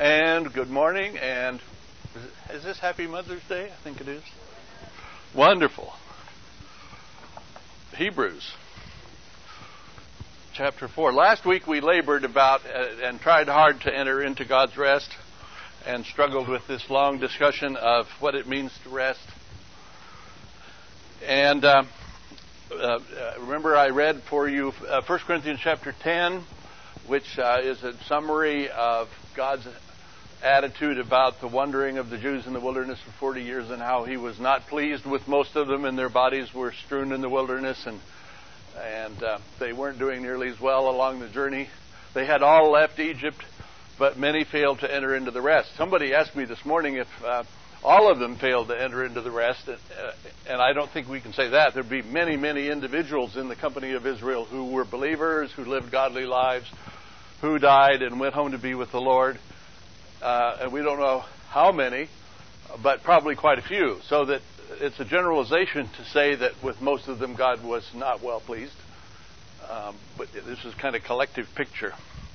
And good morning, and is this Happy Mother's Day? I think it is. Wonderful. Hebrews, chapter 4. Last week we labored about and tried hard to enter into God's rest and struggled with this long discussion of what it means to rest. And remember I read for you 1 Corinthians chapter 10, which is a summary of God's attitude about the wandering of the Jews in the wilderness for 40 years and how he was not pleased with most of them, and their bodies were strewn in the wilderness, and they weren't doing nearly as well along the journey. They had all left Egypt, but many failed to enter into the rest. Somebody asked me this morning if all of them failed to enter into the rest, and I don't think we can say that. There'd be many, many individuals in the company of Israel who were believers, who lived godly lives, who died and went home to be with the Lord. And we don't know how many, but probably quite a few. So that it's a generalization to say that with most of them God was not well pleased. But this is kind of collective picture.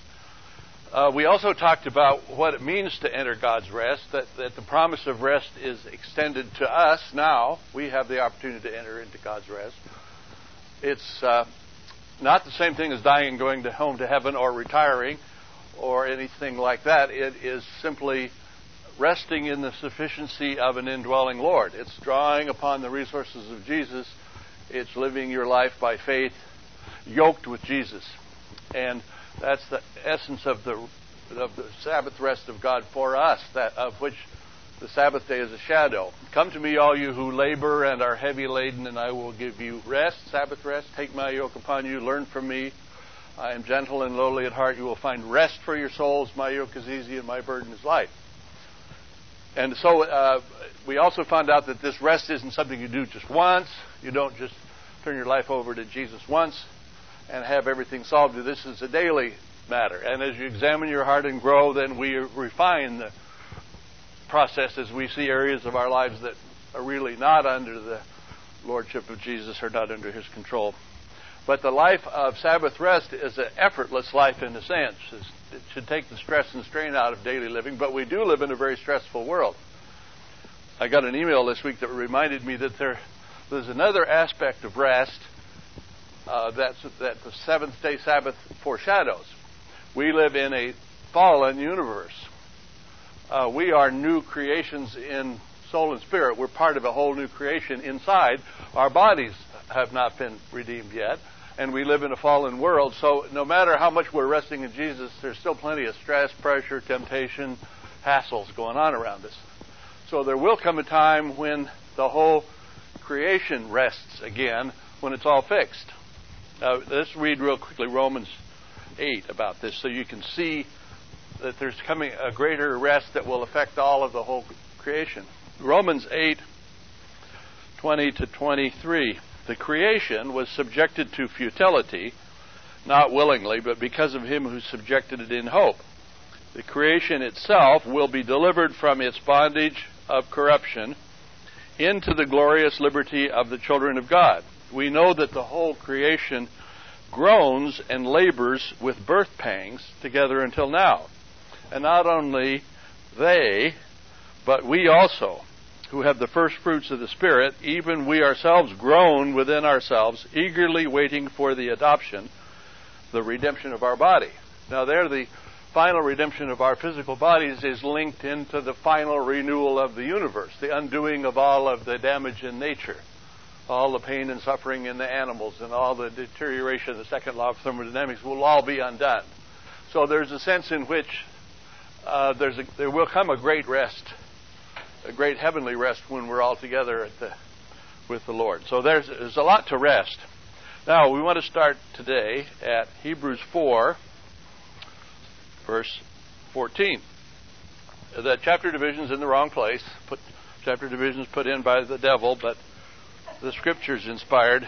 We also talked about what it means to enter God's rest, that the promise of rest is extended to us now. We have the opportunity to enter into God's rest. It's not the same thing as dying and going home to heaven or retiring or anything like that. It is simply resting in the sufficiency of an indwelling Lord. It's drawing upon the resources of Jesus. It's living your life by faith, yoked with Jesus. And that's the essence of the Sabbath rest of God for us, that of which the Sabbath day is a shadow. Come to me, all you who labor and are heavy laden, and I will give you rest, Sabbath rest. Take my yoke upon you, learn from me. I am gentle and lowly at heart. You will find rest for your souls. My yoke is easy and my burden is light. And so we also found out that this rest isn't something you do just once. You don't just turn your life over to Jesus once and have everything solved. This is a daily matter. And as you examine your heart and grow, then we refine the process as we see areas of our lives that are really not under the lordship of Jesus or not under his control. But the life of Sabbath rest is an effortless life in a sense. It should take the stress and strain out of daily living, but we do live in a very stressful world. I got an email this week that reminded me that there's another aspect of rest that the seventh-day Sabbath foreshadows. We live in a fallen universe. We are new creations in soul and spirit. We're part of a whole new creation inside. Our bodies have not been redeemed yet, and we live in a fallen world. So no matter how much we're resting in Jesus, there's still plenty of stress, pressure, temptation, hassles going on around us. So there will come a time when the whole creation rests again, when it's all fixed. Let's read real quickly Romans 8 about this so you can see that there's coming a greater rest that will affect all of the whole creation. Romans 8:20 to 23. The creation was subjected to futility, not willingly, but because of him who subjected it in hope. The creation itself will be delivered from its bondage of corruption into the glorious liberty of the children of God. We know that the whole creation groans and labors with birth pangs together until now. And not only they, but we also, who have the first fruits of the Spirit, even we ourselves groan within ourselves, eagerly waiting for the adoption, the redemption of our body. Now there, the final redemption of our physical bodies is linked into the final renewal of the universe, the undoing of all of the damage in nature, all the pain and suffering in the animals, and all the deterioration of the second law of thermodynamics will all be undone. So there's a sense in which there will come a great rest, a great heavenly rest when we're all together with the Lord. So there's a lot to rest. Now, we want to start today at Hebrews 4, verse 14. The chapter division's in the wrong place. Chapter division's put in by the devil, but the Scripture's inspired.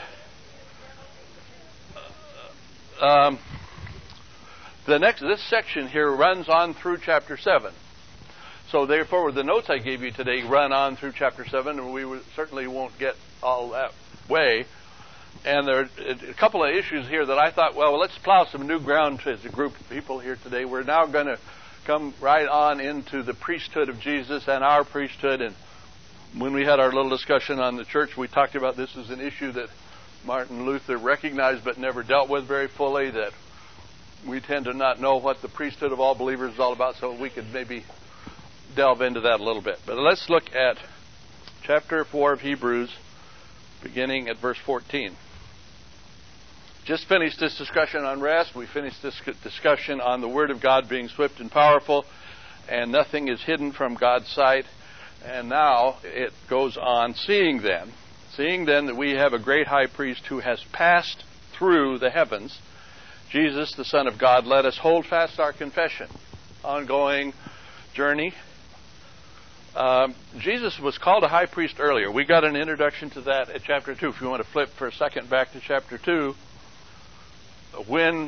This section here runs on through chapter 7. So therefore, the notes I gave you today run on through chapter 7, and we certainly won't get all that way. And there are a couple of issues here that I thought, well, let's plow some new ground as a group of people here today. We're now going to come right on into the priesthood of Jesus and our priesthood. And when we had our little discussion on the church, we talked about this as an issue that Martin Luther recognized but never dealt with very fully, that we tend to not know what the priesthood of all believers is all about, so we could maybe delve into that a little bit. But let's look at chapter 4 of Hebrews, beginning at verse 14. Just finished this discussion on rest. We finished this discussion on the Word of God being swift and powerful, and nothing is hidden from God's sight. And now it goes on, seeing then that we have a great high priest who has passed through the heavens, Jesus, the Son of God, let us hold fast our confession. Ongoing journey. Jesus was called a high priest earlier. We got an introduction to that at chapter 2. If you want to flip for a second back to chapter 2, when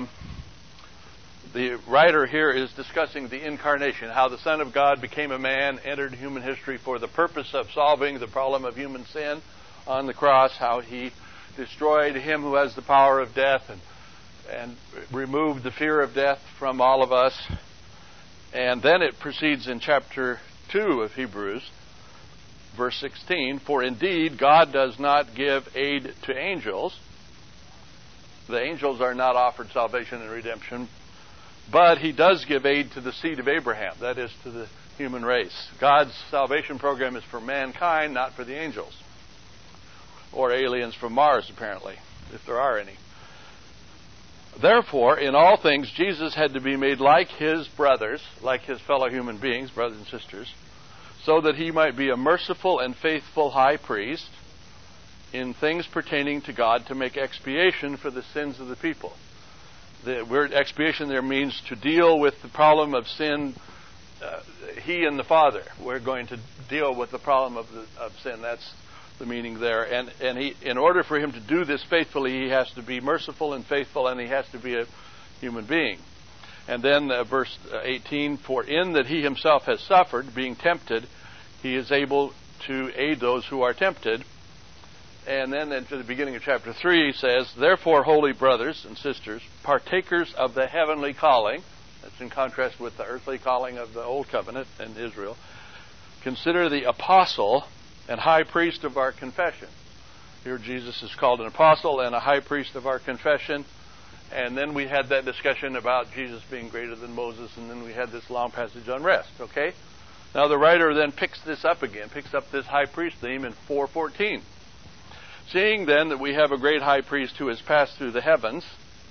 the writer here is discussing the incarnation, how the Son of God became a man, entered human history for the purpose of solving the problem of human sin on the cross, how he destroyed him who has the power of death and removed the fear of death from all of us. And then it proceeds in chapter 2 of Hebrews, verse 16, for indeed God does not give aid to angels. The angels are not offered salvation and redemption, but he does give aid to the seed of Abraham, that is, to the human race. God's salvation program is for mankind, not for the angels. Or aliens from Mars, apparently, if there are any. Therefore, in all things, Jesus had to be made like his brothers, like his fellow human beings, brothers and sisters, so that he might be a merciful and faithful high priest in things pertaining to God to make expiation for the sins of the people. The word expiation there means to deal with the problem of sin. He and the Father, we're going to deal with the problem of sin. That's the meaning there. And he, in order for him to do this faithfully, he has to be merciful and faithful, and he has to be a human being. And then verse 18, for in that he himself has suffered, being tempted, he is able to aid those who are tempted. And then into the beginning of chapter 3, he says, therefore, holy brothers and sisters, partakers of the heavenly calling, that's in contrast with the earthly calling of the Old Covenant in Israel, consider the apostle and high priest of our confession. Here Jesus is called an apostle and a high priest of our confession. And then we had that discussion about Jesus being greater than Moses, and then we had this long passage on rest, okay? Now the writer then picks this up again, picks up this high priest theme in 4:14. Seeing then that we have a great high priest who has passed through the heavens,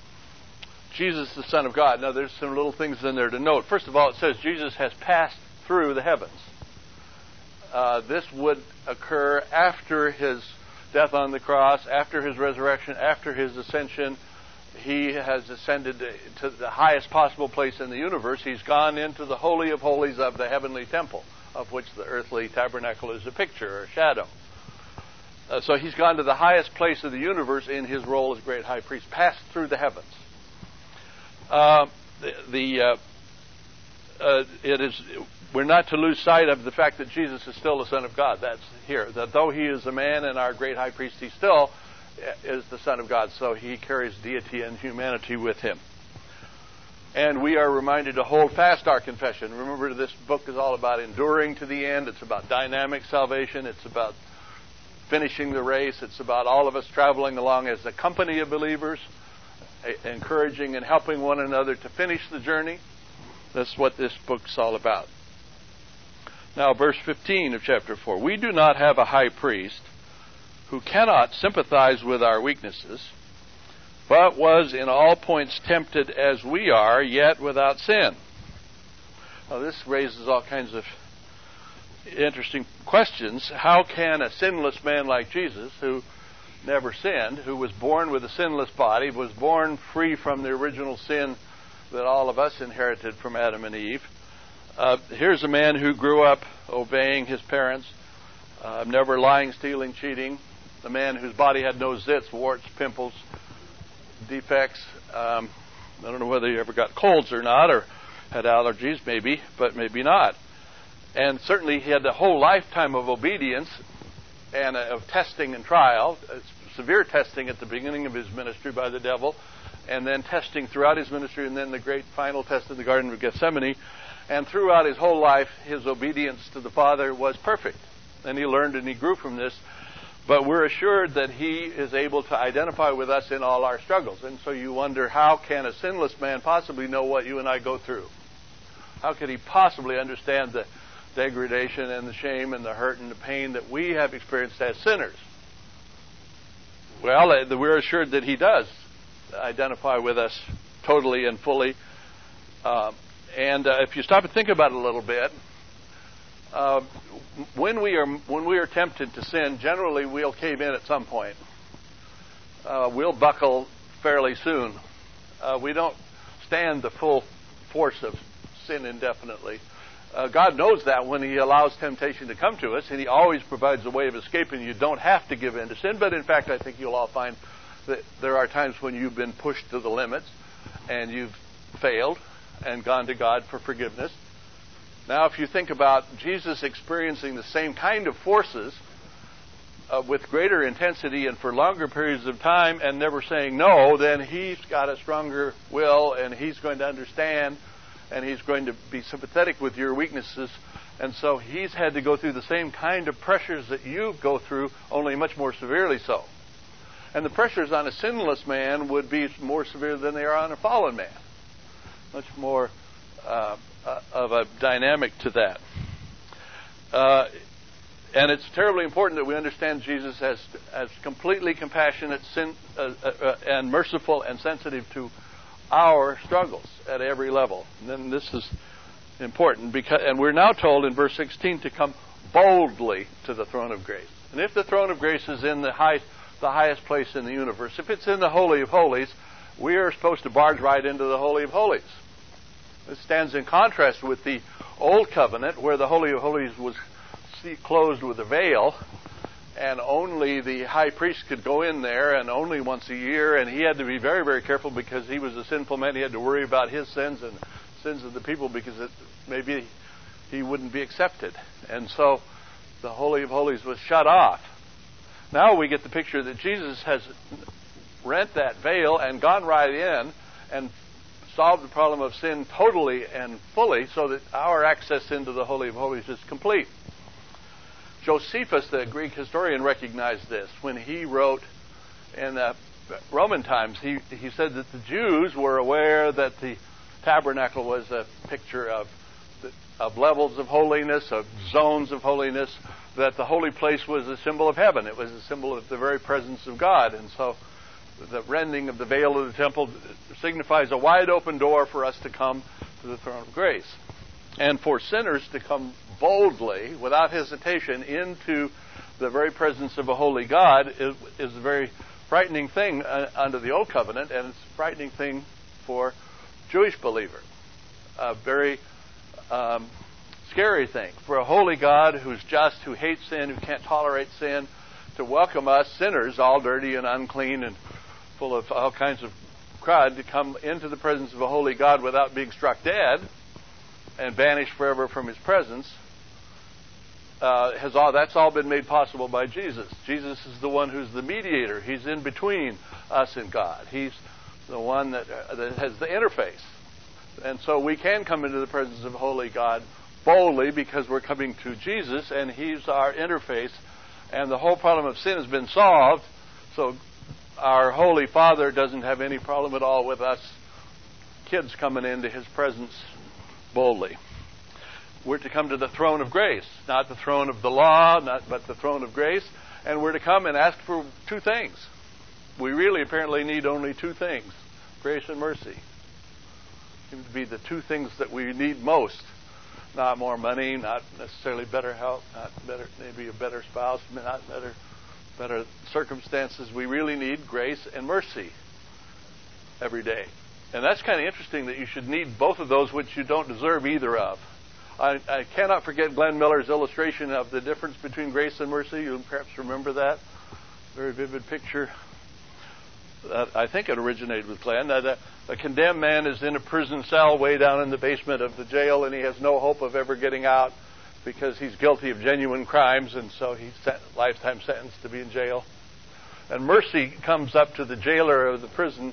Jesus the Son of God. Now there's some little things in there to note. First of all, it says Jesus has passed through the heavens. This would occur after his death on the cross, after his resurrection, after his ascension. He has ascended to the highest possible place in the universe. He's gone into the Holy of Holies of the heavenly temple, of which the earthly tabernacle is a picture or a shadow. So he's gone to the highest place of the universe in his role as great high priest, passed through the heavens. We're not to lose sight of the fact that Jesus is still the Son of God. That's here. That though he is a man and our great high priest, he still is the Son of God. So he carries deity and humanity with him. And we are reminded to hold fast our confession. Remember, this book is all about enduring to the end. It's about dynamic salvation. It's about finishing the race. It's about all of us traveling along as a company of believers, encouraging and helping one another to finish the journey. That's what this book's all about. Now, verse 15 of chapter 4. We do not have a high priest who cannot sympathize with our weaknesses, but was in all points tempted as we are, yet without sin. Now, this raises all kinds of interesting questions. How can a sinless man like Jesus, who never sinned, who was born with a sinless body, was born free from the original sin that all of us inherited from Adam and Eve, here's a man who grew up obeying his parents, never lying, stealing, cheating, a man whose body had no zits, warts, pimples, defects. I don't know whether he ever got colds or not, or had allergies, maybe, but maybe not. And certainly he had the whole lifetime of obedience and of testing and trial, severe testing at the beginning of his ministry by the devil, and then testing throughout his ministry, and then the great final test in the Garden of Gethsemane. And throughout his whole life, his obedience to the Father was perfect. And he learned and he grew from this. But we're assured that he is able to identify with us in all our struggles. And so you wonder, how can a sinless man possibly know what you and I go through? How could he possibly understand the degradation and the shame and the hurt and the pain that we have experienced as sinners? Well, we're assured that he does identify with us totally and fully. And if you stop and think about it a little bit, when we are tempted to sin, generally we'll cave in at some point. We'll buckle fairly soon. We don't stand the full force of sin indefinitely. God knows that when he allows temptation to come to us, and he always provides a way of escape, and you don't have to give in to sin. But in fact, I think you'll all find that there are times when you've been pushed to the limits and you've failed and gone to God for forgiveness. Now, if you think about Jesus experiencing the same kind of forces with greater intensity and for longer periods of time and never saying no, then he's got a stronger will, and he's going to understand, and he's going to be sympathetic with your weaknesses. And so he's had to go through the same kind of pressures that you go through, only much more severely so. And the pressures on a sinless man would be more severe than they are on a fallen man. Much more of a dynamic to that. And it's terribly important that we understand Jesus as completely compassionate, and merciful and sensitive to our struggles at every level. And then this is important, and we're now told in verse 16 to come boldly to the throne of grace. And if the throne of grace is in the highest place in the universe, if it's in the Holy of Holies, we are supposed to barge right into the Holy of Holies. This stands in contrast with the Old Covenant, where the Holy of Holies was closed with a veil, and only the high priest could go in there, and only once a year, and he had to be very, very careful because he was a sinful man. He had to worry about his sins and sins of the people, because maybe he wouldn't be accepted. And so the Holy of Holies was shut off. Now we get the picture that Jesus has rent that veil and gone right in and solved the problem of sin totally and fully, so that our access into the Holy of Holies is complete. Josephus, the Greek historian, recognized this when he wrote in the Roman times. He said that the Jews were aware that the tabernacle was a picture of levels of holiness, of zones of holiness, that the holy place was a symbol of heaven. It was a symbol of the very presence of God. And so the rending of the veil of the temple signifies a wide open door for us to come to the throne of grace. And for sinners to come boldly, without hesitation, into the very presence of a holy God is a very frightening thing under the Old Covenant, and it's a frightening thing for Jewish believers. A very scary thing for a holy God who's just, who hates sin, who can't tolerate sin, to welcome us sinners, all dirty and unclean and full of all kinds of crud, to come into the presence of a holy God without being struck dead and banished forever from his presence. That's all been made possible by Jesus. Jesus is the one who's the mediator. He's in between us and God. He's the one that has the interface. And so we can come into the presence of holy God boldly because we're coming to Jesus, and he's our interface. And the whole problem of sin has been solved, so our Holy Father doesn't have any problem at all with us kids coming into his presence boldly. We're to come to the throne of grace, not the throne of the law, but the throne of grace. And we're to come and ask for two things. We really apparently need only two things: grace and mercy. Seem to be the two things that we need most. Not more money, not necessarily better health, not better, maybe a better spouse, not better circumstances. We really need grace and mercy every day. And that's kind of interesting that you should need both of those, which you don't deserve either of. I cannot forget Glenn Miller's illustration of the difference between grace and mercy. You perhaps remember that. Very vivid picture. I think it originated with Glenn. A condemned man is in a prison cell way down in the basement of the jail, and he has no hope of ever getting out because he's guilty of genuine crimes, and so he's lifetime sentenced to be in jail. And mercy comes up to the jailer of the prison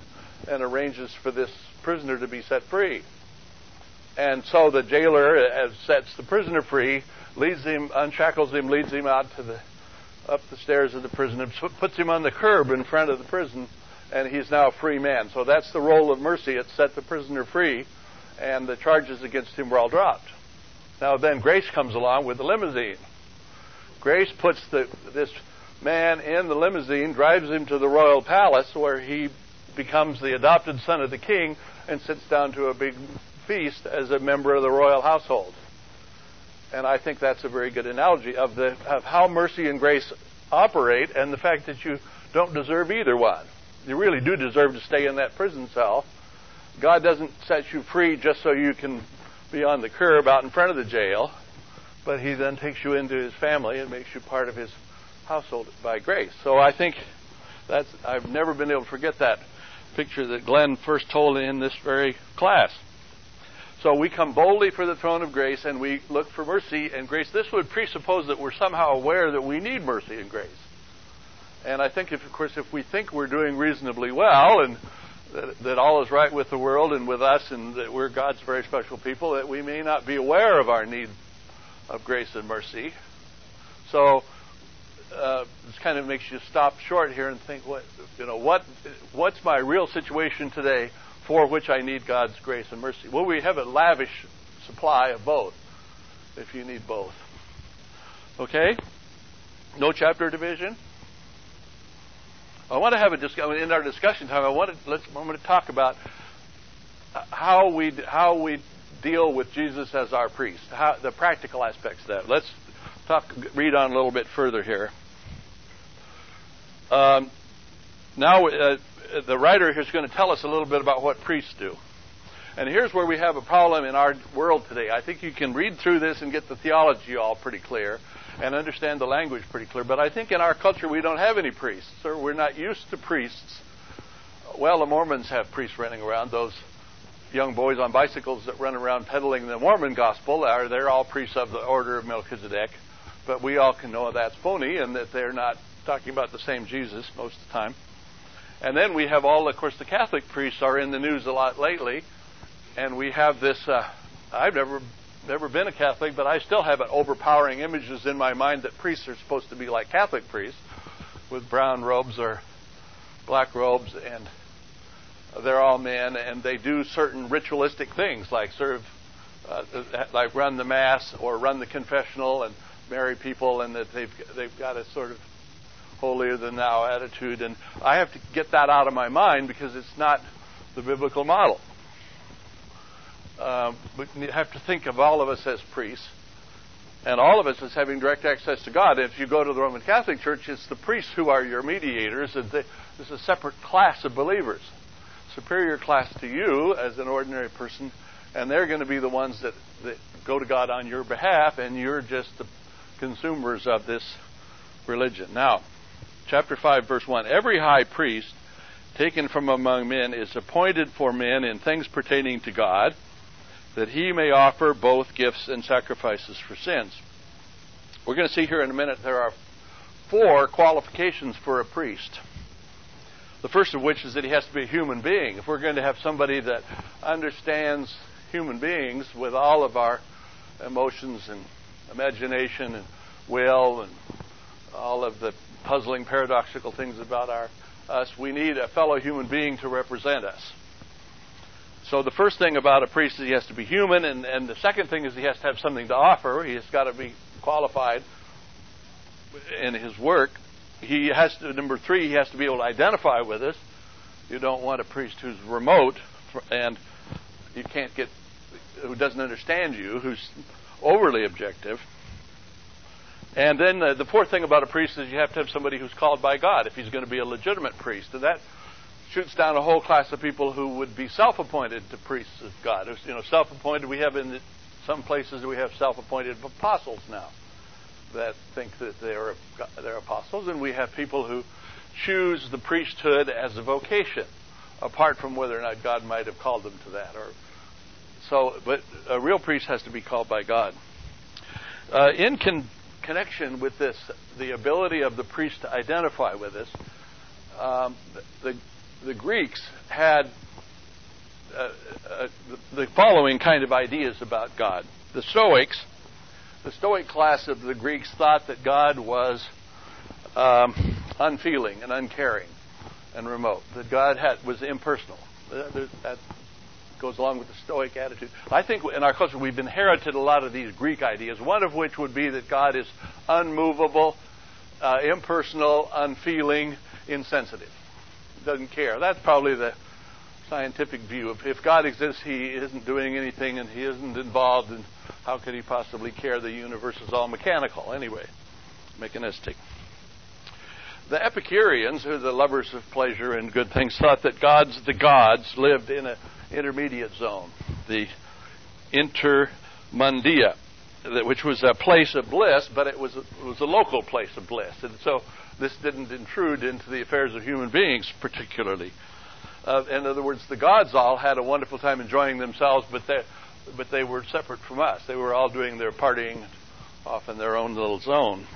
and arranges for this prisoner to be set free. And so the jailer sets the prisoner free, leads him, unshackles him, leads him out up the stairs of the prison, and puts him on the curb in front of the prison, and he's now a free man. So that's the role of mercy. It set the prisoner free, and the charges against him were all dropped. Now then Grace comes along with the limousine. Grace puts this man in the limousine, drives him to the royal palace where he becomes the adopted son of the king and sits down to a big feast as a member of the royal household. And I think that's a very good analogy of how mercy and grace operate, and the fact that you don't deserve either one. You really do deserve to stay in that prison cell. God doesn't set you free just so you can be on the curb out in front of the jail, but he then takes you into his family and makes you part of his household by grace. So I think I've never been able to forget that picture that Glenn first told in this very class. So we come boldly for the throne of grace, and we look for mercy and grace. This would presuppose that we're somehow aware that we need mercy and grace. And I think, if we think we're doing reasonably well, and that all is right with the world and with us, and that we're God's very special people, that we may not be aware of our need of grace and mercy. So this kind of makes you stop short here and think, what's my real situation today for which I need God's grace and mercy? Well, we have a lavish supply of both, if you need both. Okay? No chapter division. I want to have in our discussion time. I'm going to talk about how we deal with Jesus as our priest, the practical aspects of that. Let's read on a little bit further here. Now, the writer here is going to tell us a little bit about what priests do. And here's where we have a problem in our world today. I think you can read through this and get the theology all pretty clear and understand the language pretty clear. But I think in our culture we don't have any priests, or we're not used to priests. Well, the Mormons have priests running around. Those young boys on bicycles that run around peddling the Mormon gospel, they're all priests of the order of Melchizedek. But we all can know that's phony and that they're not talking about the same Jesus most of the time. And then we have of course, the Catholic priests are in the news a lot lately. And we have this, I've never been a Catholic, but I still have overpowering images in my mind that priests are supposed to be like Catholic priests with brown robes or black robes, and they're all men, and they do certain ritualistic things like like run the Mass or run the confessional and marry people, and that they've got a sort of holier than thou attitude. And I have to get that out of my mind because it's not the biblical model. We have to think of all of us as priests, and all of us as having direct access to God. If you go to the Roman Catholic Church, it's the priests who are your mediators, and there's a separate class of believers, superior class to you as an ordinary person, and they're going to be the ones that go to God on your behalf, and you're just the consumers of this religion. Now, chapter 5, verse 1, every high priest taken from among men is appointed for men in things pertaining to God, that he may offer both gifts and sacrifices for sins. We're going to see here in a minute there are 4 qualifications for a priest. The first of which is that he has to be a human being. If we're going to have somebody that understands human beings with all of our emotions and imagination and will and all of the puzzling, paradoxical things about us, we need a fellow human being to represent us. So the first thing about a priest is he has to be human, and the second thing is he has to have something to offer. He has got to be qualified in his work. Number 3, he has to be able to identify with us. You don't want a priest who's remote and who doesn't understand you, who's overly objective. And then the fourth thing about a priest is you have to have somebody who's called by God if he's going to be a legitimate priest. And that shoots down a whole class of people who would be self-appointed to priests of God. Self-appointed, we have in some places we have self-appointed apostles now that think that they're apostles, and we have people who choose the priesthood as a vocation, apart from whether or not God might have called them to that. But a real priest has to be called by God. In connection with this, the ability of the priest to identify with us, the Greeks had the following kind of ideas about God. The Stoic class of the Greeks thought that God was unfeeling and uncaring and remote, that God was impersonal. That goes along with the Stoic attitude. I think in our culture we've inherited a lot of these Greek ideas, one of which would be that God is unmovable, impersonal, unfeeling, insensitive. Doesn't care. That's probably the scientific view of if God exists, he isn't doing anything and he isn't involved, and how could he possibly care? The universe is all mechanical anyway, mechanistic. The Epicureans, who are the lovers of pleasure and good things, thought that the gods lived in an intermediate zone, the intermundia, which was a place of bliss, but it was a local place of bliss, and so this didn't intrude into the affairs of human beings particularly. In other words, the gods all had a wonderful time enjoying themselves, but they were separate from us. They were all doing their partying off in their own little zone.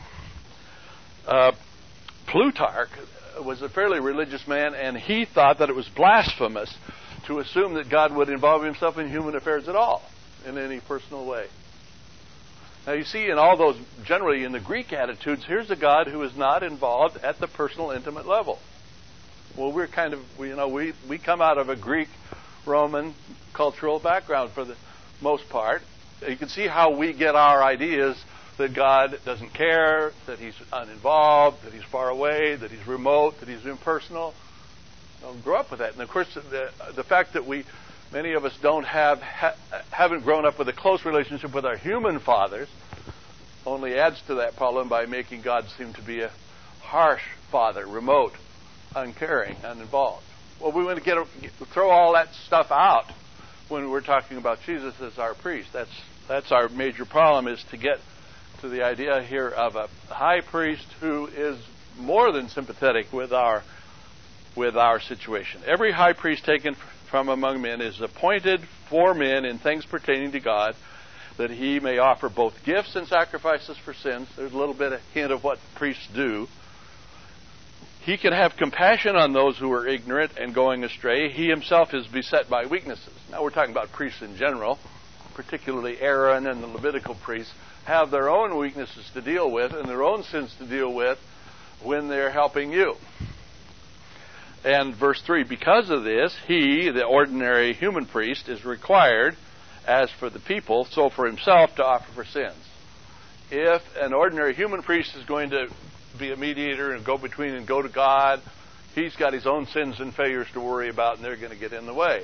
Plutarch was a fairly religious man, and he thought that it was blasphemous to assume that God would involve himself in human affairs at all, in any personal way. Now you see, in all those, generally in the Greek attitudes, here's a God who is not involved at the personal, intimate level. Well, we're kind of, we come out of a Greek-Roman cultural background for the most part. You can see how we get our ideas that God doesn't care, that he's uninvolved, that he's far away, that he's remote, that he's impersonal. Grow up with that. And of course, the fact that many of us haven't grown up with a close relationship with our human fathers only adds to that problem by making God seem to be a harsh father, remote, uncaring, uninvolved. Well, we want to throw all that stuff out when we're talking about Jesus as our priest. That's our major problem, is to get to the idea here of a high priest who is more than sympathetic with our situation. Every high priest taken from among men is appointed for men in things pertaining to God, that he may offer both gifts and sacrifices for sins. There's a little bit of hint of what priests do. He can have compassion on those who are ignorant and going astray. He himself is beset by weaknesses. Now we're talking about priests in general, particularly Aaron and the Levitical priests have their own weaknesses to deal with and their own sins to deal with when they're helping you. And verse 3, because of this, he, the ordinary human priest, is required, as for the people, so for himself, to offer for sins. If an ordinary human priest is going to be a mediator and go between and go to God, he's got his own sins and failures to worry about, and they're going to get in the way.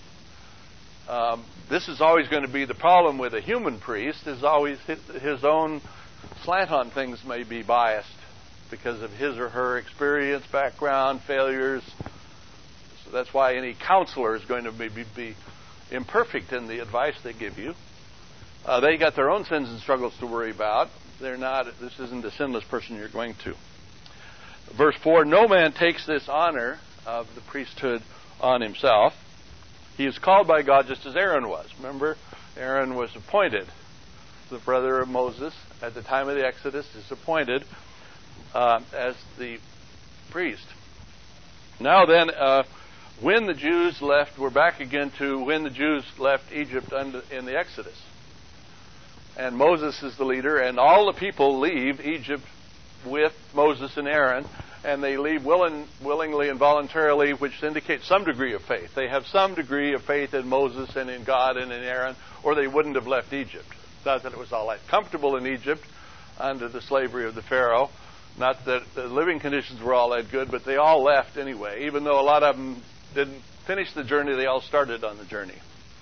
This is always going to be the problem with a human priest, is always his own slant on things may be biased because of his or her experience, background, failures. So that's why any counselor is going to maybe be imperfect in the advice they give you. They got their own sins and struggles to worry about. This isn't a sinless person you're going to. Verse 4, no man takes this honor of the priesthood on himself. He is called by God just as Aaron was. Remember, Aaron was appointed, the brother of Moses, at the time of the Exodus, is appointed as the priest. Now then, when the Jews left, we're back again to when the Jews left Egypt in the Exodus. And Moses is the leader, and all the people leave Egypt with Moses and Aaron, and they leave willingly and voluntarily, which indicates some degree of faith. They have some degree of faith in Moses and in God and in Aaron, or they wouldn't have left Egypt. Not that it was all that comfortable in Egypt under the slavery of the Pharaoh. Not that the living conditions were all that good, but they all left anyway. Even though a lot of them didn't finish the journey, they all started on the journey.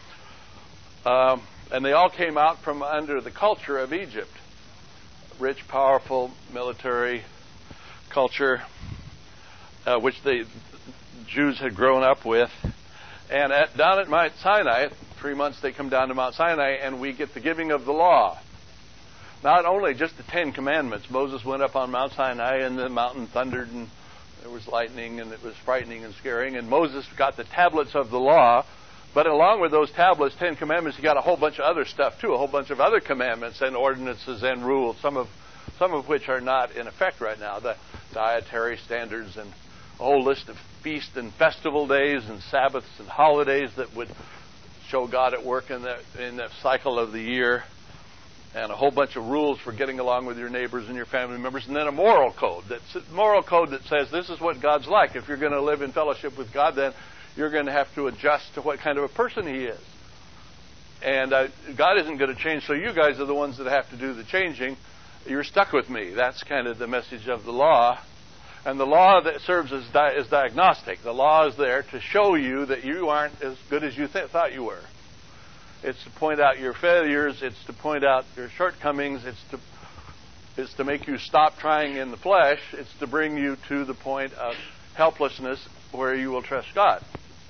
And they all came out from under the culture of Egypt. Rich, powerful, military culture, which the Jews had grown up with. And down at Mount Sinai, 3 months they come down to Mount Sinai, and we get the giving of the law. Not only just the 10 Commandments. Moses went up on Mount Sinai, and the mountain thundered, and there was lightning, and it was frightening and scaring. And Moses got the tablets of the law. But along with those tablets, 10 Commandments, he got a whole bunch of other stuff too, a whole bunch of other commandments and ordinances and rules, some of which are not in effect right now, the dietary standards and whole list of feast and festival days and Sabbaths and holidays that would show God at work in that cycle of the year, and a whole bunch of rules for getting along with your neighbors and your family members, and then a moral code that says this is what God's like. If you're going to live in fellowship with God, then you're going to have to adjust to what kind of a person He is. And God isn't going to change, so you guys are the ones that have to do the changing. You're stuck with me. That's kind of the message of the law. And the law that serves as diagnostic. The law is there to show you that you aren't as good as you thought you were. It's to point out your failures. It's to point out your shortcomings. It's to make you stop trying in the flesh. It's to bring you to the point of helplessness where you will trust God.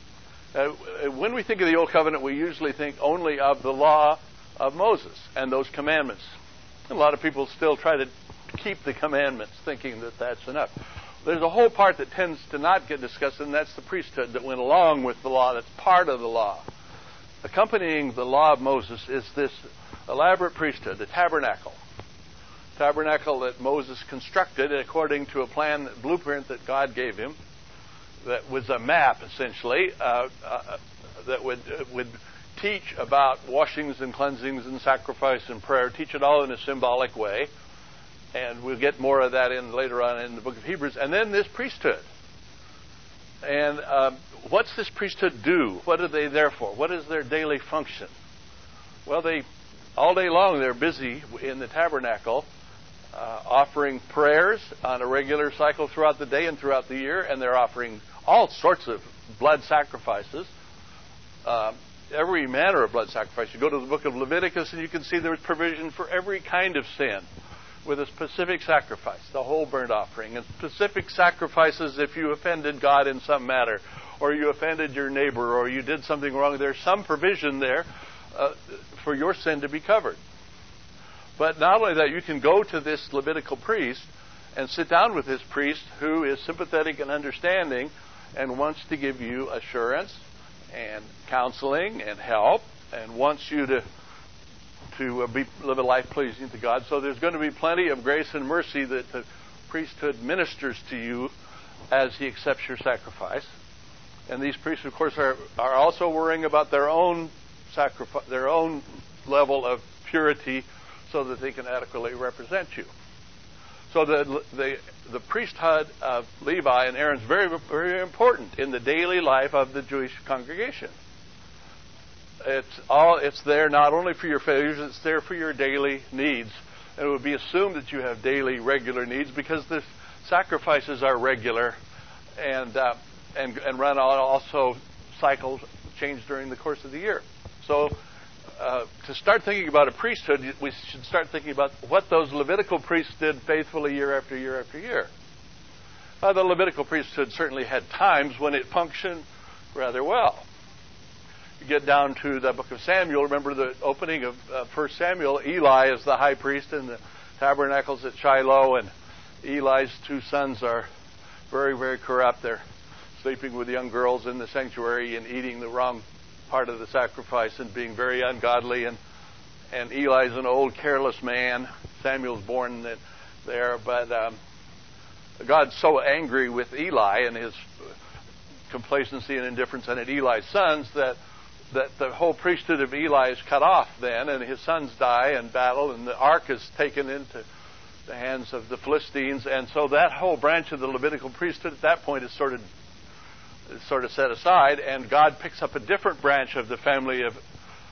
When we think of the Old Covenant, we usually think only of the law of Moses and those commandments. A lot of people still try to keep the commandments, thinking that that's enough. There's a whole part that tends to not get discussed, and that's the priesthood that went along with the law. That's part of the law. Accompanying the law of Moses is this elaborate priesthood, the tabernacle. Tabernacle that Moses constructed according to a plan, blueprint that God gave him, that was a map, essentially, that would teach about washings and cleansings and sacrifice and prayer, teach it all in a symbolic way. And we'll get more of that in later on in the book of Hebrews. And then this priesthood. And what's this priesthood do? What are they there for? What is their daily function? Well, all day long they're busy in the tabernacle offering prayers on a regular cycle throughout the day and throughout the year. And they're offering all sorts of blood sacrifices. Every manner of blood sacrifice. You go to the book of Leviticus and you can see there's provision for every kind of sin, with a specific sacrifice, the whole burnt offering, and specific sacrifices if you offended God in some matter, or you offended your neighbor, or you did something wrong. There's some provision there for your sin to be covered. But not only that, you can go to this Levitical priest and sit down with this priest who is sympathetic and understanding and wants to give you assurance and counseling and help and wants you to live a life pleasing to God. So there's going to be plenty of grace and mercy that the priesthood ministers to you as He accepts your sacrifice. And these priests, of course, are also worrying about their own sacrifice, their own level of purity, so that they can adequately represent you. So the priesthood of Levi and Aaron is very, very important in the daily life of the Jewish congregation. It's there not only for your failures, it's there for your daily needs. And it would be assumed that you have daily, regular needs because the sacrifices are regular and run also cycles change during the course of the year. So to start thinking about a priesthood, we should start thinking about what those Levitical priests did faithfully year after year after year. The Levitical priesthood certainly had times when it functioned rather well. You get down to the book of Samuel, remember the opening of 1 Samuel, Eli is the high priest in the tabernacles at Shiloh, and Eli's two sons are very, very corrupt. They're sleeping with young girls in the sanctuary and eating the wrong part of the sacrifice and being very ungodly. And Eli's an old, careless man. Samuel's born there, but God's so angry with Eli and his complacency and indifference and at Eli's sons that the whole priesthood of Eli is cut off then, and his sons die in battle, and the ark is taken into the hands of the Philistines, and so that whole branch of the Levitical priesthood at that point is sort of set aside, and God picks up a different branch of the family of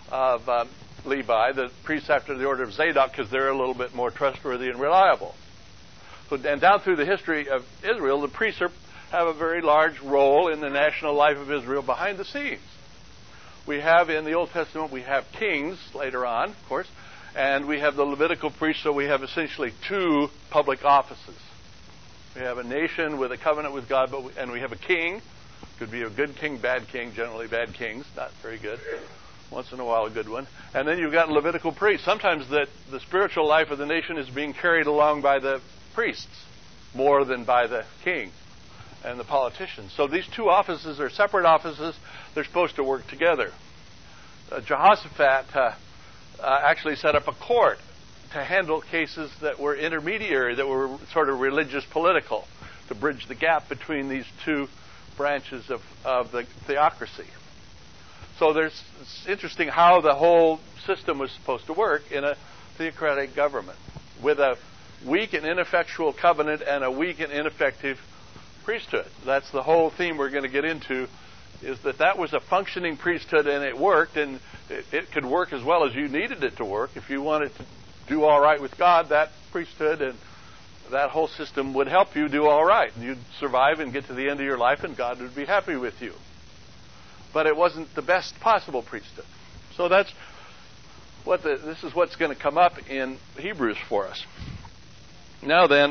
Levi, the priests after the order of Zadok, because they're a little bit more trustworthy and reliable. And down through the history of Israel, the priests have a very large role in the national life of Israel behind the scenes. We have in the Old Testament, we have kings later on, of course, and we have the Levitical priests, so we have essentially two public offices. We have a nation with a covenant with God, and we have a king. Could be a good king, bad king, generally bad kings, not very good. Once in a while a good one. And then you've got Levitical priests. Sometimes the spiritual life of the nation is being carried along by the priests more than by the king and the politicians. So these two offices are separate offices. They're supposed to work together. Jehoshaphat actually set up a court to handle cases that were intermediary, that were sort of religious political. to bridge the gap between these two branches of the theocracy. So it's interesting how the whole system was supposed to work in a theocratic government with a weak and ineffectual covenant and a weak and ineffective priesthood. That's the whole theme we're going to get into, is that was a functioning priesthood and it worked, and it could work as well as you needed it to work. If you wanted to do all right with God, that priesthood and that whole system would help you do all right. And you'd survive and get to the end of your life and God would be happy with you. But it wasn't the best possible priesthood. So that's this is what's going to come up in Hebrews for us. Now then,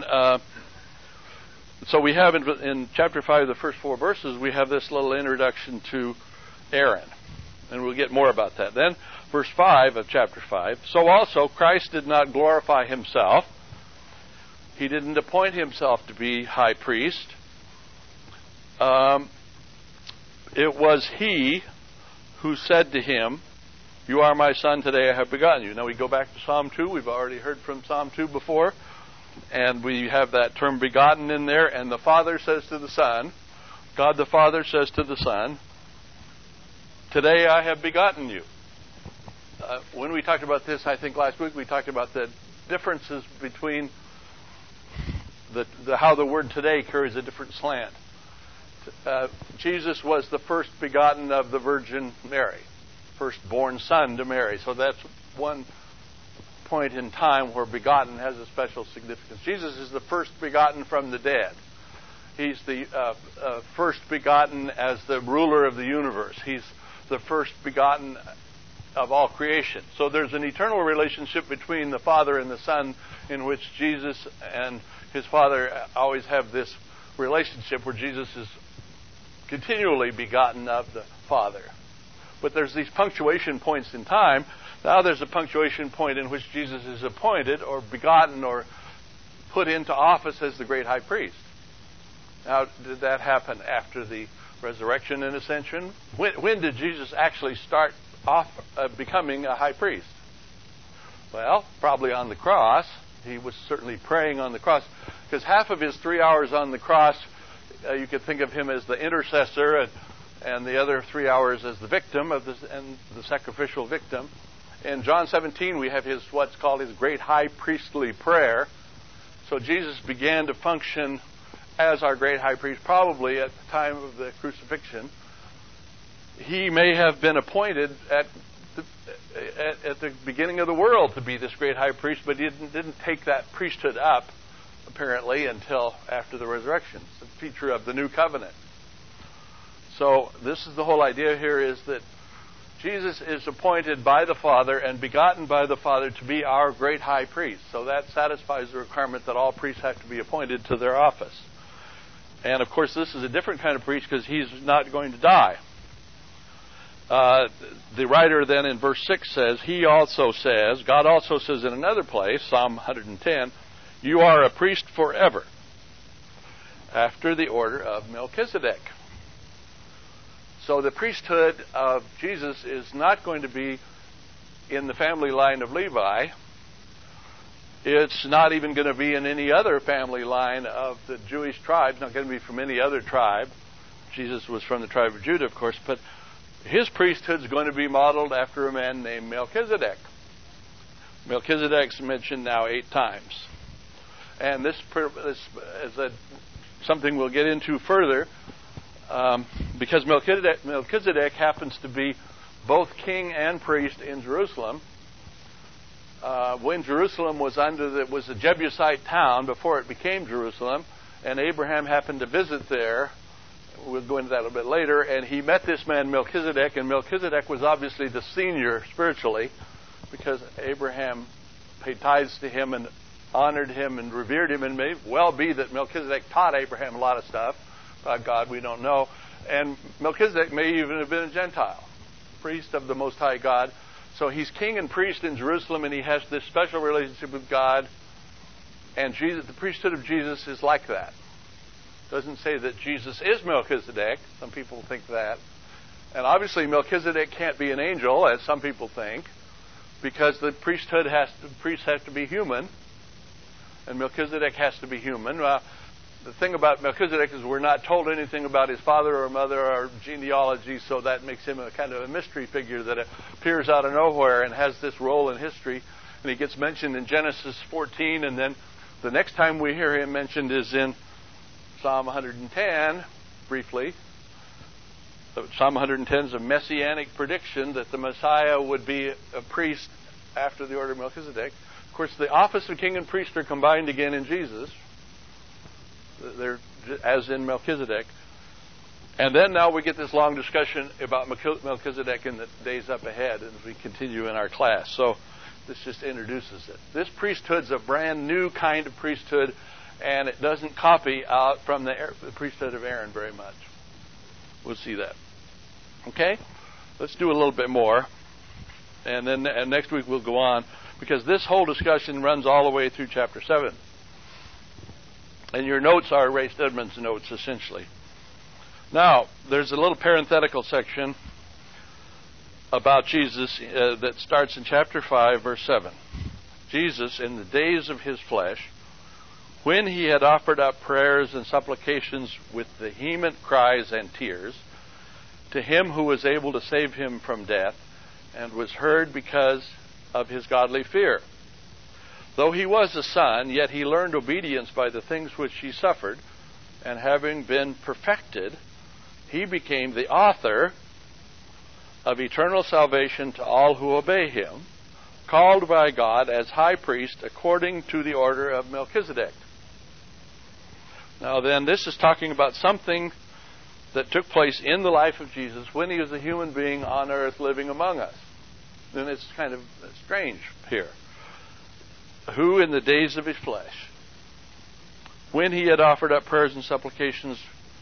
so we have in chapter 5, the first 4 verses, we have this little introduction to Aaron. And we'll get more about that. Then, verse 5 of chapter 5, so also Christ did not glorify himself. He didn't appoint himself to be high priest. It was he who said to him, "You are my son, today I have begotten you." Now we go back to Psalm 2. We've already heard from Psalm 2 before. And we have that term begotten in there. And the Father says to the Son, God the Father says to the Son, "Today I have begotten you." When we talked about this, I think last week, we talked about the differences between how the word today carries a different slant. Jesus was the first begotten of the Virgin Mary, firstborn son to Mary. So that's one point in time where begotten has a special significance. Jesus is the first begotten from the dead. He's the first begotten as the ruler of the universe. He's the first begotten of all creation. So there's an eternal relationship between the Father and the Son, in which Jesus and his Father always have this relationship where Jesus is continually begotten of the Father. But there's these punctuation points in time. Now there's a punctuation point in which Jesus is appointed or begotten or put into office as the great high priest. Now, did that happen after the resurrection and ascension? When did Jesus actually start off becoming a high priest? Well, probably on the cross. He was certainly praying on the cross, because half of his 3 hours on the cross, you could think of him as the intercessor, and the other 3 hours as the victim and the sacrificial victim. In John 17, we have what's called his great high priestly prayer. So Jesus began to function as our great high priest probably at the time of the crucifixion. He may have been appointed at the beginning of the world to be this great high priest, but he didn't take that priesthood up, apparently, until after the resurrection. It's a feature of the new covenant. So this is the whole idea here, is that Jesus is appointed by the Father and begotten by the Father to be our great high priest. So that satisfies the requirement that all priests have to be appointed to their office. And of course, this is a different kind of priest because he's not going to die. The writer then in verse 6 says, God also says in another place, Psalm 110, "You are a priest forever, after the order of Melchizedek." So the priesthood of Jesus is not going to be in the family line of Levi. It's not even going to be in any other family line of the Jewish tribe. It's not going to be from any other tribe. Jesus was from the tribe of Judah, of course, but his priesthood is going to be modeled after a man named Melchizedek. Melchizedek's mentioned now 8 times. And this is something we'll get into further, because Melchizedek happens to be both king and priest in Jerusalem. When Jerusalem was was a Jebusite town before it became Jerusalem, and Abraham happened to visit there. We'll go into that a little bit later. And he met this man Melchizedek, and Melchizedek was obviously the senior spiritually, because Abraham paid tithes to him and honored him and revered him, and it may well be that Melchizedek taught Abraham a lot of stuff about God, we don't know. And Melchizedek may even have been a Gentile, priest of the Most High God. So he's king and priest in Jerusalem, and he has this special relationship with God. And the priesthood of Jesus is like that. It doesn't say that Jesus is Melchizedek. Some people think that. And obviously Melchizedek can't be an angel, as some people think, because the priests have to be human, and Melchizedek has to be human. the thing about Melchizedek is we're not told anything about his father or mother or genealogy, so that makes him a kind of a mystery figure that appears out of nowhere and has this role in history. And he gets mentioned in Genesis 14, and then the next time we hear him mentioned is in Psalm 110, briefly. Psalm 110 is a messianic prediction that the Messiah would be a priest after the order of Melchizedek. Of course, the office of king and priest are combined again in Jesus. They're as in Melchizedek. And then now we get this long discussion about Melchizedek in the days up ahead as we continue in our class. So this just introduces it. This priesthood's a brand new kind of priesthood, and it doesn't copy out from the priesthood of Aaron very much. We'll see that. Okay? Let's do a little bit more. And then next week we'll go on, because this whole discussion runs all the way through chapter 7. And your notes are Ray Stedman's notes, essentially. Now, there's a little parenthetical section about Jesus that starts in chapter 5, verse 7. Jesus, in the days of his flesh, when he had offered up prayers and supplications with vehement cries and tears, to him who was able to save him from death, and was heard because of his godly fear. Though he was a son, yet he learned obedience by the things which he suffered, and having been perfected, he became the author of eternal salvation to all who obey him, called by God as high priest according to the order of Melchizedek. Now then, this is talking about something that took place in the life of Jesus when he was a human being on earth living among us. And it's kind of strange here. Who in the days of his flesh, when he had offered up prayers and supplications,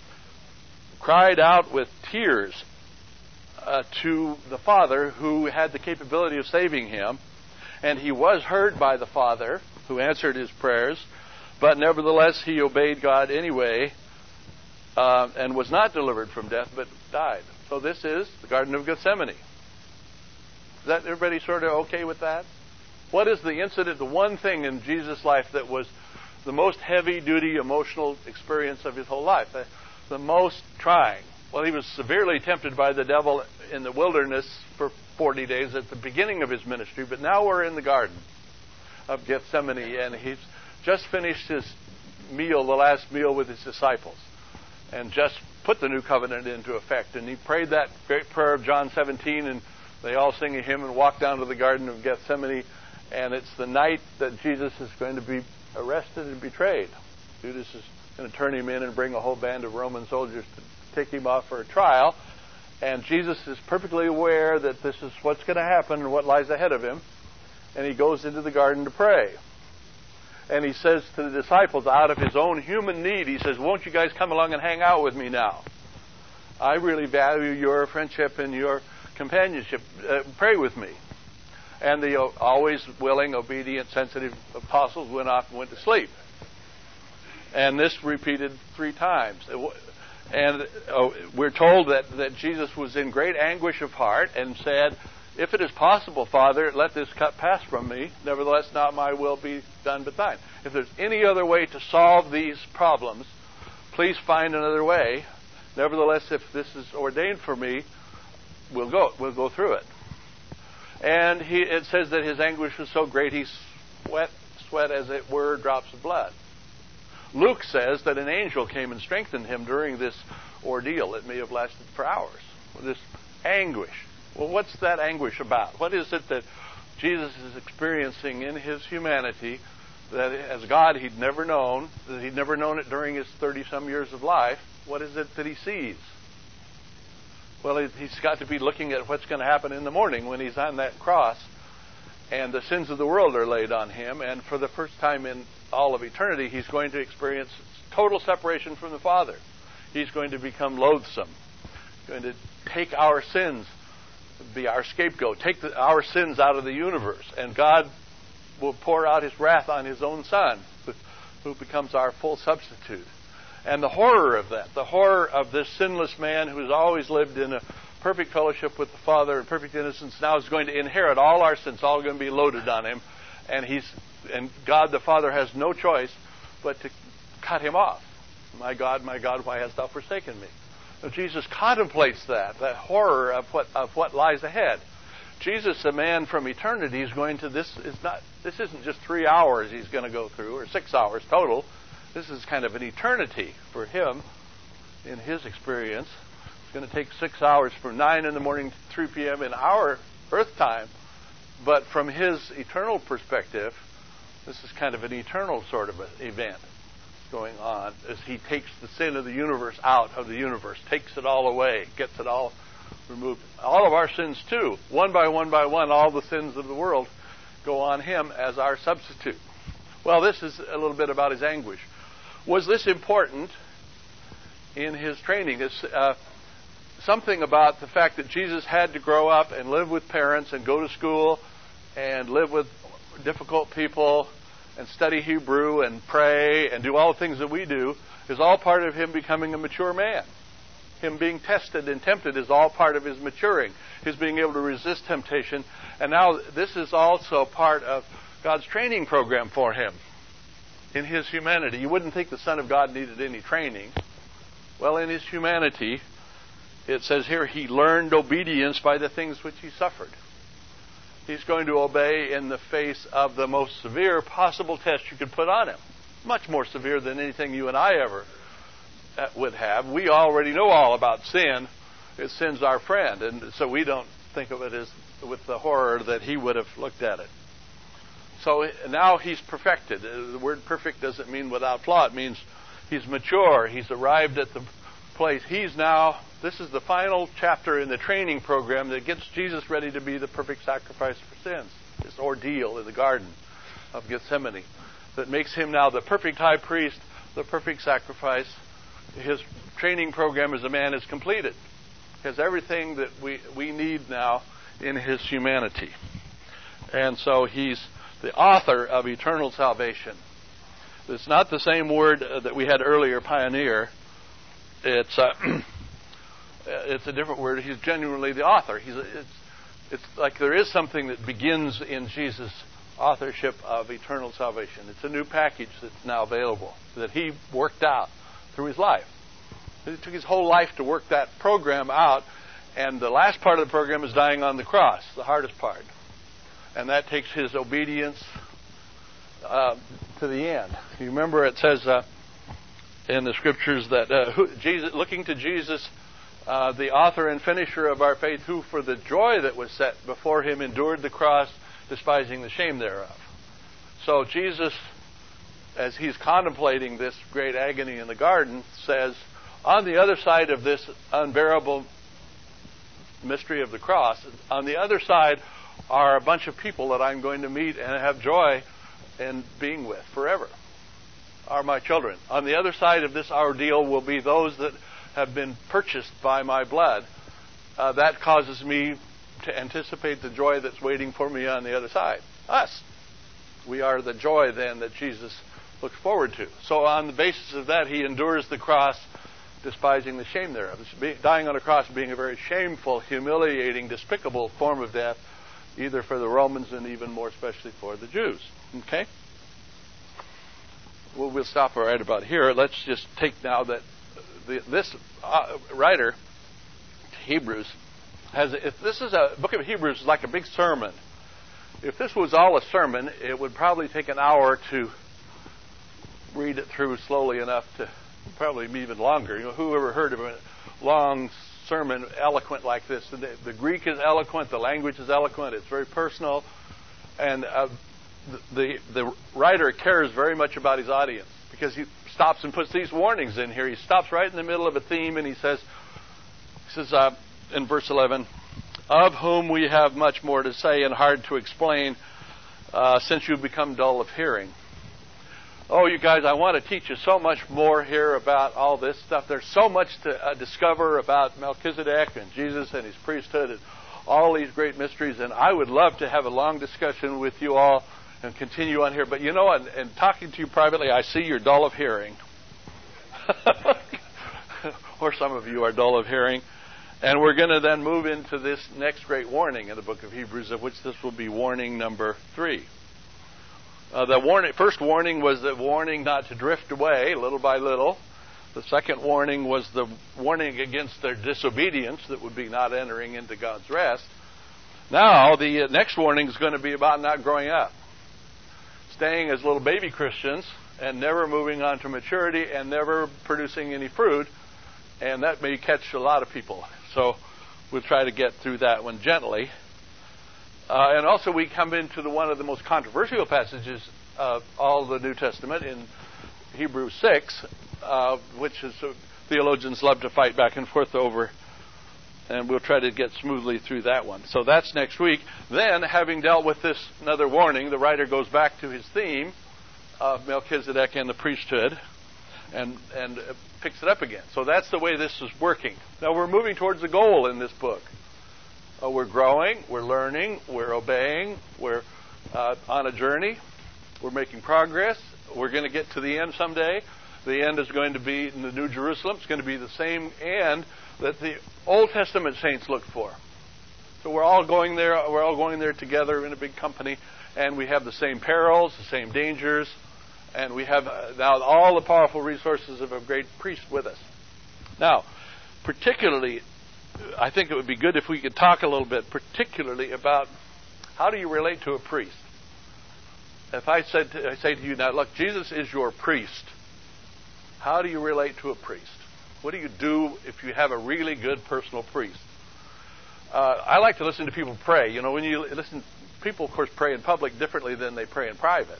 cried out with tears to the Father who had the capability of saving him, and he was heard by the Father who answered his prayers, but nevertheless he obeyed God anyway, and was not delivered from death but died. So this is the Garden of Gethsemane. Is that everybody sort of okay with that? What is the incident, the one thing in Jesus' life that was the most heavy-duty emotional experience of his whole life? The most trying? Well, he was severely tempted by the devil in the wilderness for 40 days at the beginning of his ministry, but now we're in the Garden of Gethsemane, and he's just finished his meal, the last meal with his disciples, and just put the new covenant into effect. And he prayed that great prayer of John 17, and they all sing a hymn and walk down to the Garden of Gethsemane. And it's the night that Jesus is going to be arrested and betrayed. Judas is going to turn him in and bring a whole band of Roman soldiers to take him off for a trial. And Jesus is perfectly aware that this is what's going to happen and what lies ahead of him. And he goes into the garden to pray. And he says to the disciples, out of his own human need, he says, won't you guys come along and hang out with me now? I really value your friendship and your companionship. Pray with me. And the always willing, obedient, sensitive apostles went off and went to sleep. And this repeated 3 times. And we're told that Jesus was in great anguish of heart and said, if it is possible, Father, let this cup pass from me. Nevertheless, not my will be done but thine. If there's any other way to solve these problems, please find another way. Nevertheless, if this is ordained for me, we'll go through it. And it says that his anguish was so great he sweat as it were drops of blood. Luke says that an angel came and strengthened him during this ordeal. It may have lasted for hours. This anguish. Well, what's that anguish about? What is it that Jesus is experiencing in his humanity that as God he'd never known, that he'd never known it during his 30-some years of life? What is it that he sees? Well, he's got to be looking at what's going to happen in the morning when he's on that cross, and the sins of the world are laid on him, and for the first time in all of eternity, he's going to experience total separation from the Father. He's going to become loathsome. He's going to take our sins, be our scapegoat, take our sins out of the universe, and God will pour out his wrath on his own Son, who becomes our full substitute. And the horror of that, the horror of this sinless man who has always lived in a perfect fellowship with the Father and perfect innocence, now is going to inherit all our sins, all going to be loaded on him. And God the Father has no choice but to cut him off. my God, why hast thou forsaken me?" Now, Jesus contemplates that horror of what lies ahead. Jesus, a man from eternity, is going to, this isn't just 3 hours he's going to go through, or 6 hours total. This is kind of an eternity for him in his experience. It's going to take 6 hours from 9 in the morning to 3 p.m. in our earth time. But from his eternal perspective, this is kind of an eternal sort of event going on as he takes the sin of the universe out of the universe, takes it all away, gets it all removed. All of our sins too, one by one, all the sins of the world go on him as our substitute. Well, this is a little bit about his anguish. Was this important in his training? It's something about the fact that Jesus had to grow up and live with parents and go to school and live with difficult people and study Hebrew and pray and do all the things that we do is all part of him becoming a mature man. Him being tested and tempted is all part of his maturing, his being able to resist temptation. And now this is also part of God's training program for him in his humanity. You wouldn't think the Son of God needed any training. Well, in his humanity, it says here, he learned obedience by the things which he suffered. He's going to obey in the face of the most severe possible test you could put on him. Much more severe than anything you and I ever would have. We already know all about sin. Sin's our friend. And so we don't think of it as with the horror that he would have looked at it. So now he's perfected. The word perfect doesn't mean without flaw. It means he's mature. He's arrived at the place. This is the final chapter in the training program that gets Jesus ready to be the perfect sacrifice for sins. This ordeal in the Garden of Gethsemane that makes him now the perfect high priest, the perfect sacrifice. His training program as a man is completed. He has everything that we need now in his humanity. And so he's the author of eternal salvation. It's not the same word that we had earlier, pioneer. It's a different word. He's genuinely the author. It's like there is something that begins in Jesus' authorship of eternal salvation. It's a new package that's now available that he worked out through his life. It took his whole life to work that program out, and the last part of the program is dying on the cross, the hardest part. And that takes his obedience to the end. You remember it says in the scriptures that looking to Jesus, the author and finisher of our faith, who for the joy that was set before him endured the cross, despising the shame thereof. So Jesus, as he's contemplating this great agony in the garden, says, on the other side of this unbearable mystery of the cross, on the other side are a bunch of people that I'm going to meet and have joy in being with forever, are my children. On the other side of this ordeal will be those that have been purchased by my blood. That causes me to anticipate the joy that's waiting for me on the other side. Us. We are the joy then that Jesus looks forward to. So on the basis of that, he endures the cross, despising the shame thereof. Dying on a cross being a very shameful, humiliating, despicable form of death, either for the Romans and even more especially for the Jews. Okay? Well, we'll stop right about here. Let's just take now that this writer, Hebrews, if this is a book of Hebrews, is like a big sermon. If this was all a sermon, it would probably take an hour to read it through slowly enough to probably be even longer. You know, who ever heard of a long sermon eloquent like this? The Greek is eloquent, the language is eloquent, it's very personal, and the writer cares very much about his audience because he stops and puts these warnings in here. He stops right in the middle of a theme and he says in verse 11, of whom we have much more to say and hard to explain, since you've become dull of hearing. Oh, you guys, I want to teach you so much more here about all this stuff. There's so much to discover about Melchizedek and Jesus and his priesthood and all these great mysteries, and I would love to have a long discussion with you all and continue on here. But you know, and talking to you privately, I see you're dull of hearing. Or some of you are dull of hearing. And we're going to then move into this next great warning in the book of Hebrews, of which this will be warning number 3. The first warning was the warning not to drift away little by little. The second warning was the warning against their disobedience, that would be not entering into God's rest. Now, the next warning is going to be about not growing up, staying as little baby Christians and never moving on to maturity and never producing any fruit, and that may catch a lot of people. So we'll try to get through that one gently. And also we come into one of the most controversial passages of all the New Testament in Hebrews 6, which is theologians love to fight back and forth over, and we'll try to get smoothly through that one. So that's next week. Then, having dealt with this another warning, the writer goes back to his theme of Melchizedek and the priesthood and picks it up again. So that's the way this is working. Now we're moving towards the goal in this book. We're growing, we're learning, we're obeying, we're on a journey, we're making progress. We're going to get to the end someday. The end is going to be in the New Jerusalem. It's going to be the same end that the Old Testament saints looked for. So we're all going there. We're all going there together in a big company, and we have the same perils, the same dangers, and we have now all the powerful resources of a great priest with us. Now, particularly, I think it would be good if we could talk a little bit, particularly about how do you relate to a priest. If I say to you now, look, Jesus is your priest. How do you relate to a priest? What do you do if you have a really good personal priest? I like to listen to people pray. You know, when you listen, people, of course, pray in public differently than they pray in private.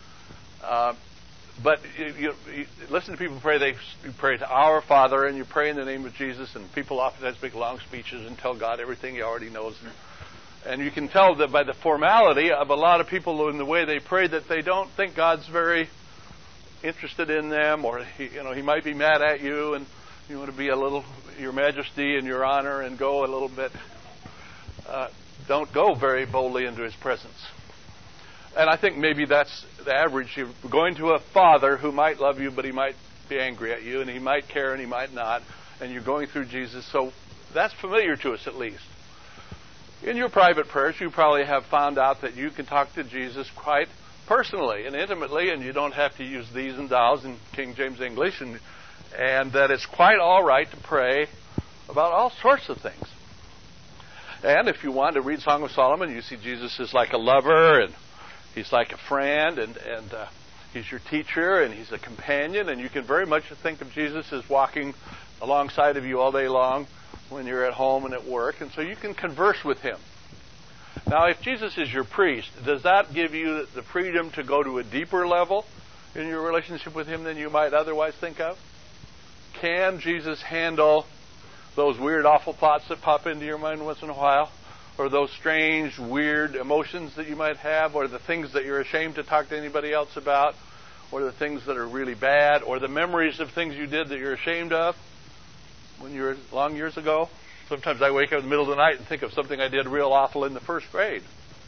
But you listen to people pray. You pray to Our Father, and you pray in the name of Jesus, and people oftentimes make long speeches and tell God everything He already knows. And you can tell that by the formality of a lot of people in the way they pray that they don't think God's very interested in them, or He might be mad at you, and you want to be a little Your Majesty and Your Honor and go a little bit. Don't go very boldly into His presence. And I think maybe that's the average. You're going to a father who might love you, but he might be angry at you, and he might care and he might not, and you're going through Jesus. So that's familiar to us at least. In your private prayers, you probably have found out that you can talk to Jesus quite personally and intimately, and you don't have to use these and thous in King James English, and that it's quite all right to pray about all sorts of things. And if you want to read Song of Solomon, you see Jesus is like a lover, and He's like a friend, and He's your teacher, and He's a companion, and you can very much think of Jesus as walking alongside of you all day long when you're at home and at work, and so you can converse with Him. Now, if Jesus is your priest, does that give you the freedom to go to a deeper level in your relationship with Him than you might otherwise think of? Can Jesus handle those weird, awful thoughts that pop into your mind once in a while? Or those strange, weird emotions that you might have? Or the things that you're ashamed to talk to anybody else about? Or the things that are really bad? Or the memories of things you did that you're ashamed of when you were long years ago? Sometimes I wake up in the middle of the night and think of something I did real awful in the first grade.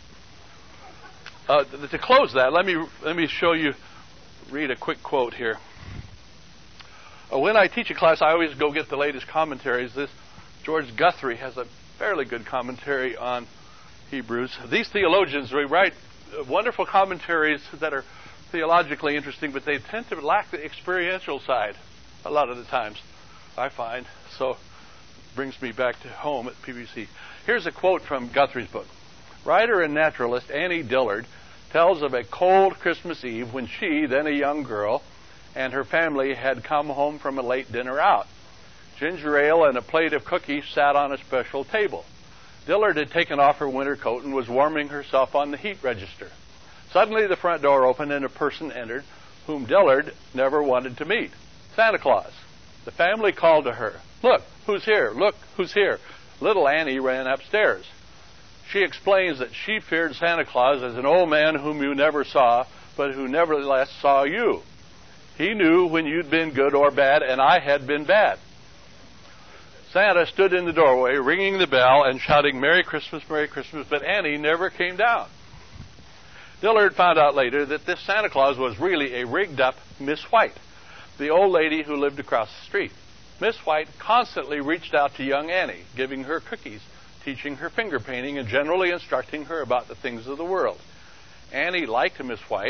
To close that, let me show you, read a quick quote here. When I teach a class, I always go get the latest commentaries. This George Guthrie has a fairly good commentary on Hebrews. These theologians, they write wonderful commentaries that are theologically interesting, but they tend to lack the experiential side a lot of the times, I find. So brings me back to home at PBC. Here's a quote from Guthrie's book. Writer and naturalist Annie Dillard tells of a cold Christmas Eve when she, then a young girl, and her family had come home from a late dinner out. Ginger ale and a plate of cookies sat on a special table. Dillard had taken off her winter coat and was warming herself on the heat register. Suddenly the front door opened and a person entered whom Dillard never wanted to meet. Santa Claus. The family called to her, "Look, who's here? Look, who's here?" Little Annie ran upstairs. She explains that she feared Santa Claus as an old man whom you never saw, but who nevertheless saw you. He knew when you'd been good or bad, and I had been bad. Santa stood in the doorway, ringing the bell and shouting, Merry Christmas, but Annie never came down. Dillard found out later that this Santa Claus was really a rigged-up Miss White, the old lady who lived across the street. Miss White constantly reached out to young Annie, giving her cookies, teaching her finger painting, and generally instructing her about the things of the world. Annie liked Miss White,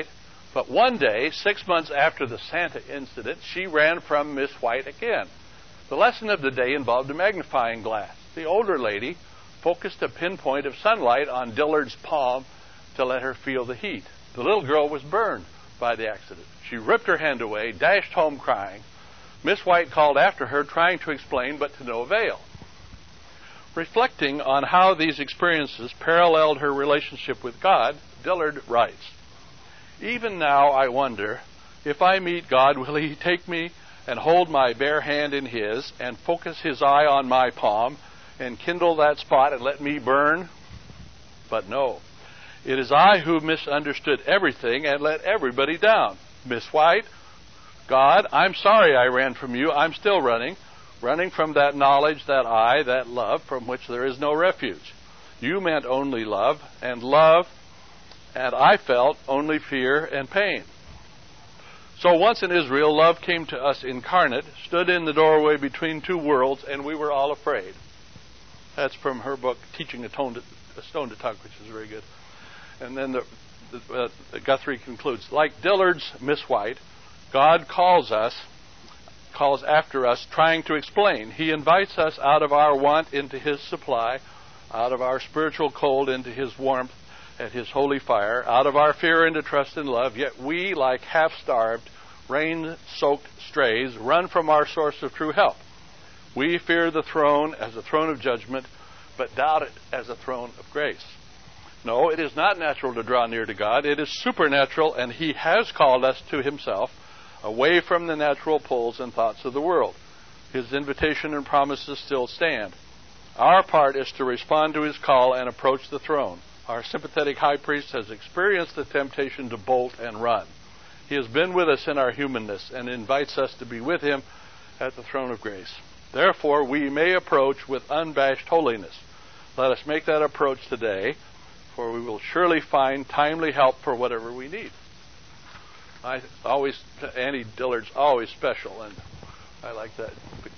But one day, 6 months after the Santa incident, she ran from Miss White again. The lesson of the day involved a magnifying glass. The older lady focused a pinpoint of sunlight on Dillard's palm to let her feel the heat. The little girl was burned by the accident. She ripped her hand away, dashed home crying. Miss White called after her, trying to explain, but to no avail. Reflecting on how these experiences paralleled her relationship with God, Dillard writes, "Even now I wonder, if I meet God, will He take me and hold my bare hand in His and focus His eye on my palm and kindle that spot and let me burn? But no. It is I who misunderstood everything and let everybody down. Miss White, God, I'm sorry I ran from you. I'm still running from that knowledge, that love from which there is no refuge. You meant only love, and I felt only fear and pain. So once in Israel, love came to us incarnate, stood in the doorway between two worlds, and we were all afraid." That's from her book, Teaching a Stone to Talk, which is very good. And then Guthrie concludes, like Dillard's Miss White, God calls after us, trying to explain. He invites us out of our want into His supply, out of our spiritual cold into His warmth at His holy fire, out of our fear into trust and love. Yet we, like half-starved, rain-soaked strays, run from our source of true help. We fear the throne as a throne of judgment, but doubt it as a throne of grace. No, it is not natural to draw near to God. It is supernatural, and He has called us to Himself, away from the natural pulls and thoughts of the world. His invitation and promises still stand. Our part is to respond to His call and approach the throne. Our sympathetic high priest has experienced the temptation to bolt and run. He has been with us in our humanness and invites us to be with Him at the throne of grace. Therefore, we may approach with unabashed holiness. Let us make that approach today, for we will surely find timely help for whatever we need. Annie Dillard's always special, and I like that.